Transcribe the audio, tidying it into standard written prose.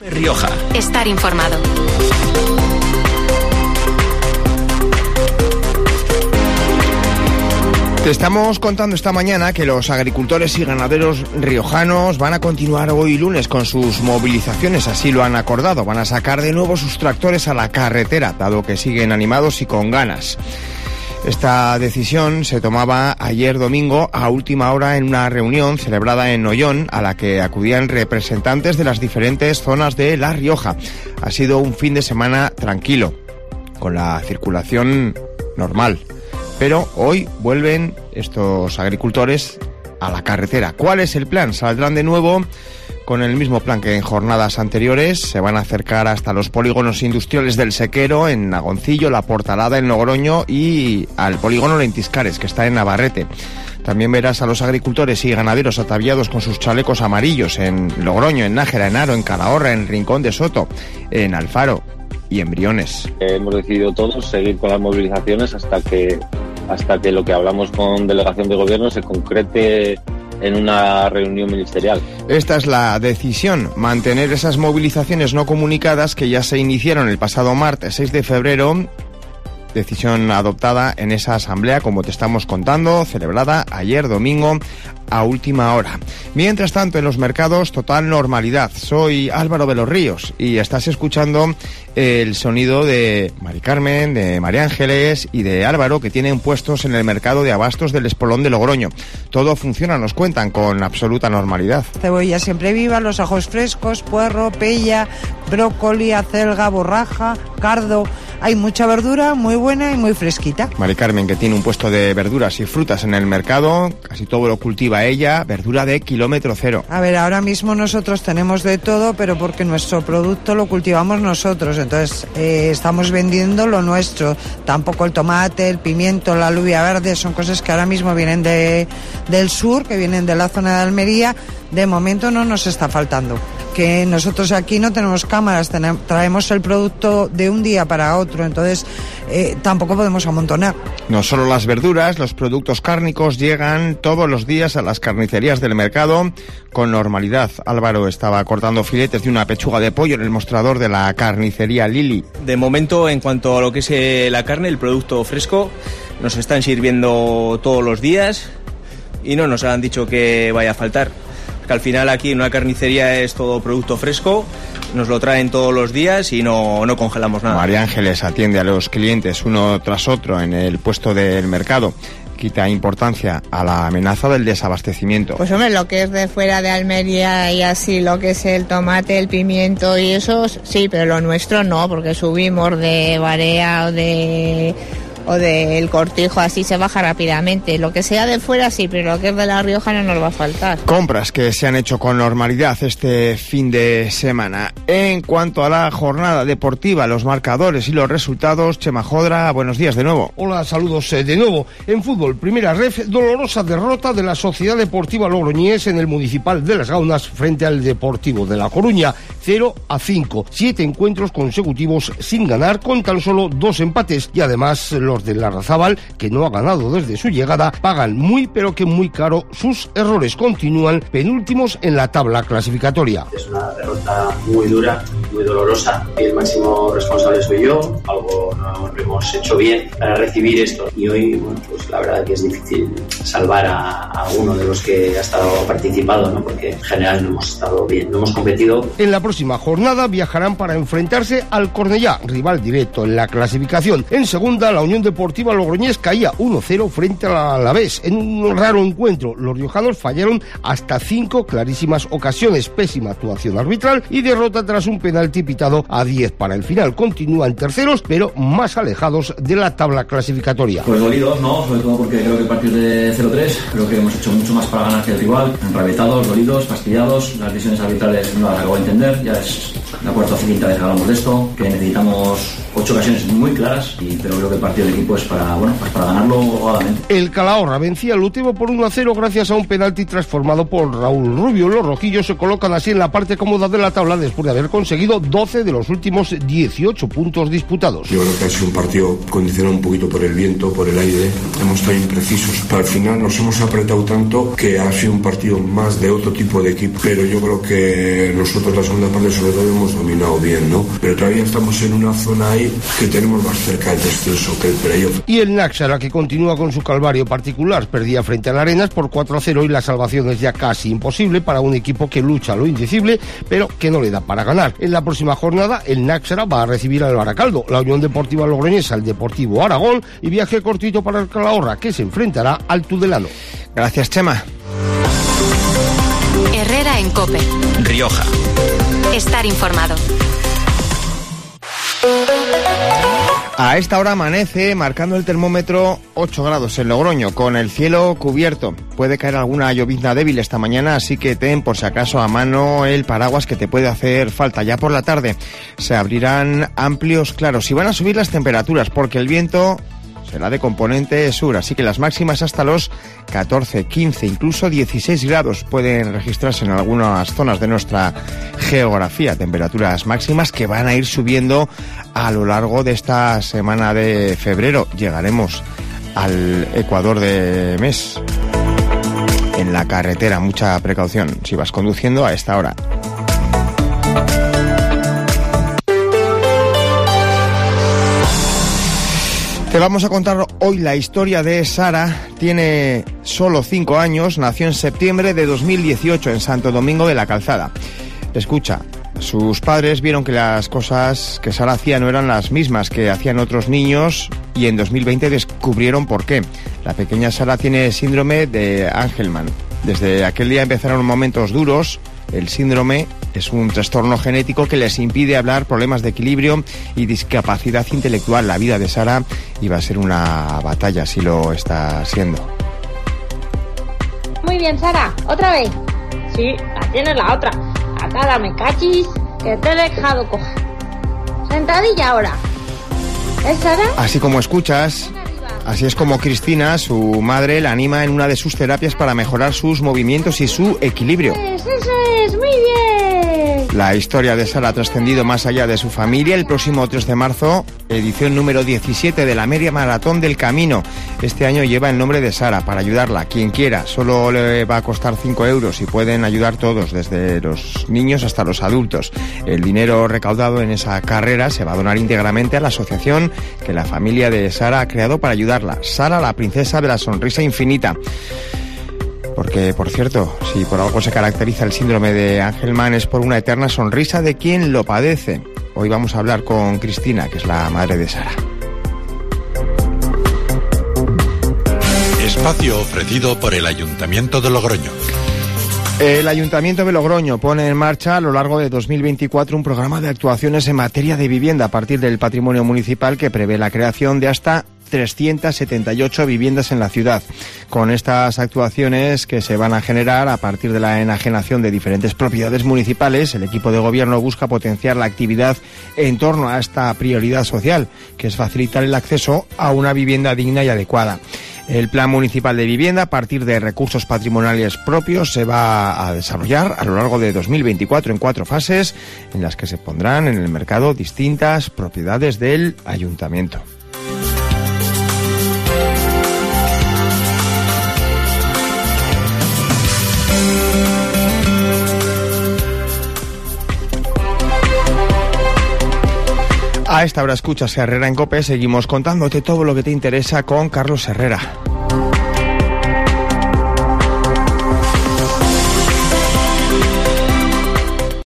Rioja. Estar informado. Te estamos contando esta mañana que los agricultores y ganaderos riojanos van a continuar hoy lunes con sus movilizaciones, así lo han acordado. Van a sacar de nuevo sus tractores a la carretera, dado que siguen animados y con ganas. Esta decisión se tomaba ayer domingo a última hora en una reunión celebrada en Ollón, a la que acudían representantes de las diferentes zonas de La Rioja. Ha sido un fin de semana tranquilo, con la circulación normal. Pero hoy vuelven estos agricultores a la carretera. ¿Cuál es el plan? Saldrán de nuevo con el mismo plan que en jornadas anteriores. Se van a acercar hasta los polígonos industriales del Sequero, en Nagoncillo, La Portalada, en Logroño, y al polígono Lentiscares, que está en Navarrete. También verás a los agricultores y ganaderos ataviados con sus chalecos amarillos en Logroño, en Nájera, en Haro, en Calahorra, en Rincón de Soto, en Alfaro y en Briones. Hemos decidido todos seguir con las movilizaciones hasta que lo que hablamos con delegación de gobierno se concrete en una reunión ministerial. Esta es la decisión, mantener esas movilizaciones no comunicadas que ya se iniciaron el pasado martes 6 de febrero, decisión adoptada en esa asamblea, como te estamos contando, celebrada ayer domingo a última hora. Mientras tanto, en los mercados, total normalidad. Soy Álvaro de los Ríos y estás escuchando el sonido de Mari Carmen, de María Ángeles y de Álvaro, que tienen puestos en el mercado de abastos del Espolón de Logroño. Todo funciona, nos cuentan, con absoluta normalidad. Cebolla siempre viva, los ajos frescos, puerro, pella, brócoli, acelga, borraja, cardo. Hay mucha verdura muy buena y muy fresquita. Mari Carmen, que tiene un puesto de verduras y frutas en el mercado, casi todo lo cultiva ella, verdura de kilómetro cero. A ver, ahora mismo nosotros tenemos de todo, pero porque nuestro producto lo cultivamos nosotros, entonces estamos vendiendo lo nuestro. Tampoco el tomate, el pimiento, la alubia verde, son cosas que ahora mismo vienen del sur, que vienen de la zona de Almería. De momento no nos está faltando. Que nosotros aquí no tenemos cámaras, traemos el producto de un día para otro, entonces tampoco podemos amontonar. No solo las verduras, los productos cárnicos llegan todos los días a las carnicerías del mercado con normalidad. Álvaro estaba cortando filetes de una pechuga de pollo en el mostrador de la carnicería Lili. De momento, en cuanto a lo que es la carne, el producto fresco, nos están sirviendo todos los días y no nos han dicho que vaya a faltar. Que al final aquí en una carnicería es todo producto fresco, nos lo traen todos los días y no congelamos nada. María Ángeles atiende a los clientes uno tras otro en el puesto del mercado. Quita importancia a la amenaza del desabastecimiento. Pues hombre, lo que es de fuera de Almería y así, lo que es el tomate, el pimiento y eso, sí, pero lo nuestro no, porque subimos de Barea o del Cortijo, así se baja rápidamente. Lo que sea de fuera sí, pero lo que es de La Rioja no nos va a faltar. Compras que se han hecho con normalidad este fin de semana. En cuanto a la jornada deportiva, los marcadores y los resultados, Chema Jodra, buenos días de nuevo. Hola, saludos de nuevo. En fútbol, primera ref, dolorosa derrota de la Sociedad Deportiva Logroñés en el Municipal de Las Gaunas frente al Deportivo de La Coruña, 0-5. 7 encuentros consecutivos sin ganar, con tan solo 2 empates, y además los de Larrazábal, que no ha ganado desde su llegada, pagan muy pero que muy caro sus errores. Continúan penúltimos en la tabla clasificatoria. Es una derrota muy dura, muy dolorosa, y el máximo responsable soy yo. Algo no lo hemos hecho bien para recibir esto, y hoy, bueno, pues la verdad que es difícil salvar a uno de los que ha estado participado, ¿no? Porque en general no hemos estado bien, no hemos competido. En la próxima jornada viajarán para enfrentarse al Cornellá, rival directo en la clasificación. En segunda, la Unión Deportiva Logroñés caía 1-0 frente al Alavés en un raro encuentro. Los riojanos fallaron hasta 5 clarísimas ocasiones, pésima actuación arbitral y derrota tras un penalti pitado a 10 para el final. Continúan terceros, pero más alejados de la tabla clasificatoria. Pues dolidos, ¿no? Sobre todo porque creo que el partido de 0-3, creo que hemos hecho mucho más para ganar que el rival. Enrabietados, dolidos, fastidiados, las decisiones arbitrales no las acabo de entender. Ya es la cuarta o quinta vez que hablamos de esto, que necesitamos 8 ocasiones muy claras, pero creo que el partido del equipo es para ganarlo holgadamente. El Calahorra vencía al Utebo por 1-0 gracias a un penalti transformado por Raúl Rubio. Los rojillos se colocan así en la parte cómoda de la tabla después de haber conseguido 12 de los últimos 18 puntos disputados. Yo creo que ha sido un partido condicionado un poquito por el viento, por el aire. Hemos estado imprecisos. Para el final nos hemos apretado tanto que ha sido un partido más de otro tipo de equipo. Pero yo creo que nosotros la segunda parte sobre todo hemos dominado bien, ¿no? Pero todavía estamos en una zona ahí que tenemos más cerca del descenso que el playoff. Y el Náxara, que continúa con su calvario particular, perdía frente al Arenas por 4-0 y la salvación es ya casi imposible para un equipo que lucha lo indecible, pero que no le da para ganar. En la próxima jornada, el Náxara va a recibir al Baracaldo, la Unión Deportiva Logroñesa al Deportivo Aragón y viaje cortito para el Calahorra, que se enfrentará al Tudelano. Gracias, Chema. Herrera en COPE. Rioja. Estar informado. A esta hora amanece marcando el termómetro 8 grados en Logroño, con el cielo cubierto. Puede caer alguna llovizna débil esta mañana, así que ten por si acaso a mano el paraguas que te puede hacer falta. Ya por la tarde se abrirán amplios claros y van a subir las temperaturas porque el viento será de componente sur, así que las máximas hasta los 14, 15, incluso 16 grados pueden registrarse en algunas zonas de nuestra geografía. Temperaturas máximas que van a ir subiendo a lo largo de esta semana de febrero. Llegaremos al ecuador de mes. En la carretera, mucha precaución si vas conduciendo a esta hora. Te vamos a contar hoy la historia de Sara. Tiene solo 5 años, nació en septiembre de 2018 en Santo Domingo de la Calzada. Escucha, sus padres vieron que las cosas que Sara hacía no eran las mismas que hacían otros niños y en 2020 descubrieron por qué. La pequeña Sara tiene síndrome de Angelman. Desde aquel día empezaron momentos duros. El síndrome es un trastorno genético que les impide hablar, problemas de equilibrio y discapacidad intelectual. La vida de Sara iba a ser una batalla, así lo está siendo. Muy bien, Sara, ¿otra vez? Sí, la tienes la otra. Acá dame cachis, que te he dejado coja. Sentadilla ahora. ¿Es Sara? Así como escuchas, así es como Cristina, su madre, la anima en una de sus terapias para mejorar sus movimientos y su equilibrio. Eso es, muy bien. La historia de Sara ha trascendido más allá de su familia. El próximo 3 de marzo, edición número 17 de la Media Maratón del Camino. Este año lleva el nombre de Sara. Para ayudarla, quien quiera, solo le va a costar 5 euros y pueden ayudar todos, desde los niños hasta los adultos. El dinero recaudado en esa carrera se va a donar íntegramente a la asociación que la familia de Sara ha creado para ayudarla. Sara, la princesa de la sonrisa infinita. Porque, por cierto, si por algo se caracteriza el síndrome de Angelman es por una eterna sonrisa de quien lo padece. Hoy vamos a hablar con Cristina, que es la madre de Sara. Espacio ofrecido por el Ayuntamiento de Logroño. El Ayuntamiento de Logroño pone en marcha a lo largo de 2024 un programa de actuaciones en materia de vivienda a partir del patrimonio municipal que prevé la creación de hasta 378 viviendas en la ciudad. Con estas actuaciones que se van a generar a partir de la enajenación de diferentes propiedades municipales, el equipo de gobierno busca potenciar la actividad en torno a esta prioridad social, que es facilitar el acceso a una vivienda digna y adecuada. El Plan Municipal de Vivienda, a partir de recursos patrimoniales propios, se va a desarrollar a lo largo de 2024 en 4 fases, en las que se pondrán en el mercado distintas propiedades del Ayuntamiento. A esta hora escuchas Herrera en COPE. Seguimos contándote todo lo que te interesa con Carlos Herrera.